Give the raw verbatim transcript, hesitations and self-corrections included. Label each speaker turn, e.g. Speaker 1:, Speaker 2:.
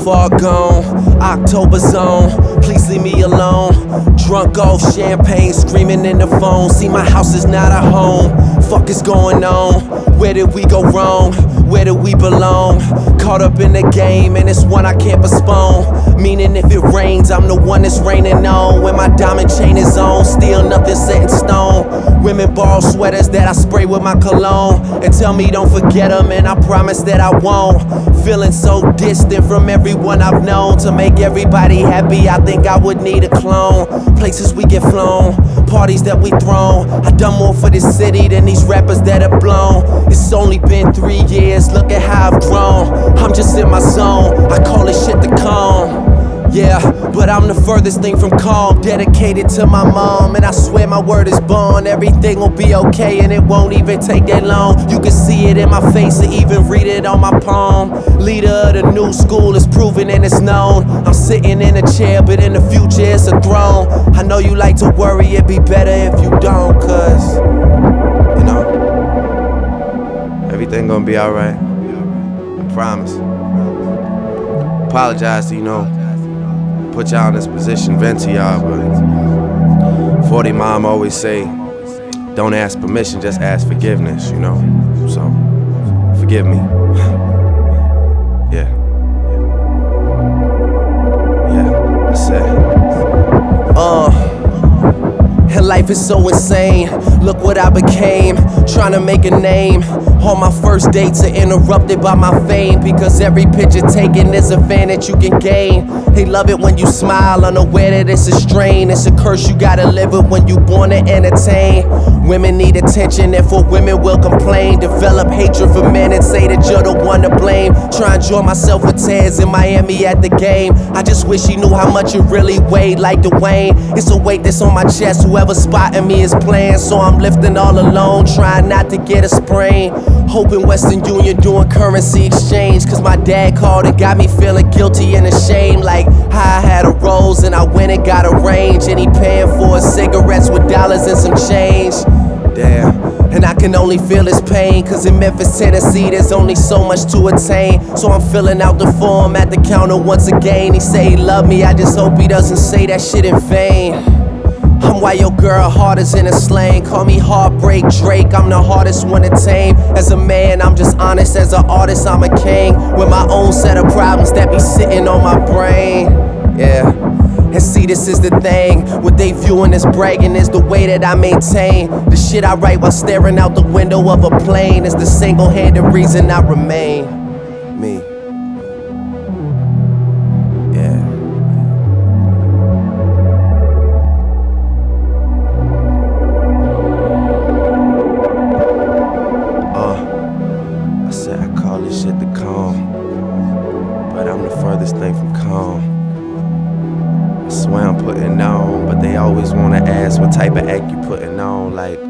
Speaker 1: far gone, October zone, please leave me alone. Drunk off champagne, screaming in the phone. See, my house is not a home. Fuck is going on? Where did we go wrong? Where do we belong? Caught up in the game, and it's one I can't postpone. Meaning if it rains, I'm the one that's raining on. When my diamond chain is on, still nothing set in stone. Women borrow sweaters that I spray with my cologne and tell me don't forget them, and I promise that I won't. Feeling so distant from everyone I've known. To make everybody happy, I think I would need a clone. Places we get flown, parties that we thrown. I done more for this city than these rappers that have blown. It's only been three years, look at how I've grown. I'm just in my zone, I call it shit to calm. Yeah, but I'm the furthest thing from calm. Dedicated to my mom, and I swear my word is bond. Everything will be okay, and it won't even take that long. You can see it in my face and even read it on my palm. Leader of the new school is proven and it's known. I'm sitting in a chair, but in the future it's a throne. I know you like to worry, it'd be better if you don't. Cause, you know, everything gonna be alright, I promise. Apologize to, you know, put y'all in this position, vent to y'all, but forty mom always say, don't ask permission, just ask forgiveness, you know? So, forgive me. Yeah. Yeah, that's it. Uh. And life is so insane, look what I became, trying to make a name. All my first dates are interrupted by my fame, because every picture taken is a fan that you can gain. They love it when you smile, unaware that it's a strain. It's a curse you gotta live with when you born to entertain. Women need attention, therefore women will complain. Develop hatred for men and say that you're the one to blame. Try and join myself with Taz in Miami at the game. I just wish he knew how much it really weighed like Dwayne. It's a weight that's on my chest, whoever spotting me is playing. So I'm lifting all alone, trying not to get a sprain. Hoping Western Union doing currency exchange, cause my dad called and got me feeling guilty and ashamed. Like how I had a rose and I went and got a range, and he paying for his cigarettes with dollars and some change. Damn, and I can only feel his pain, cause in Memphis, Tennessee, there's only so much to attain. So I'm filling out the form at the counter once again. He say he love me, I just hope he doesn't say that shit in vain. I'm why your girl heart is in a slang. Call me Heartbreak Drake, I'm the hardest one to tame. As a man, I'm just honest. As an artist, I'm a king, with my own set of problems that be sitting on my brain. Yeah. And see, this is the thing, what they viewing as bragging is the way that I maintain. The shit I write while staring out the window of a plane is the single-handed reason I remain me. Yeah. Uh, I said I call this shit the calm, but I'm the furthest thing from calm. I swear I'm putting on, but they always wanna ask what type of act you putting on. Like,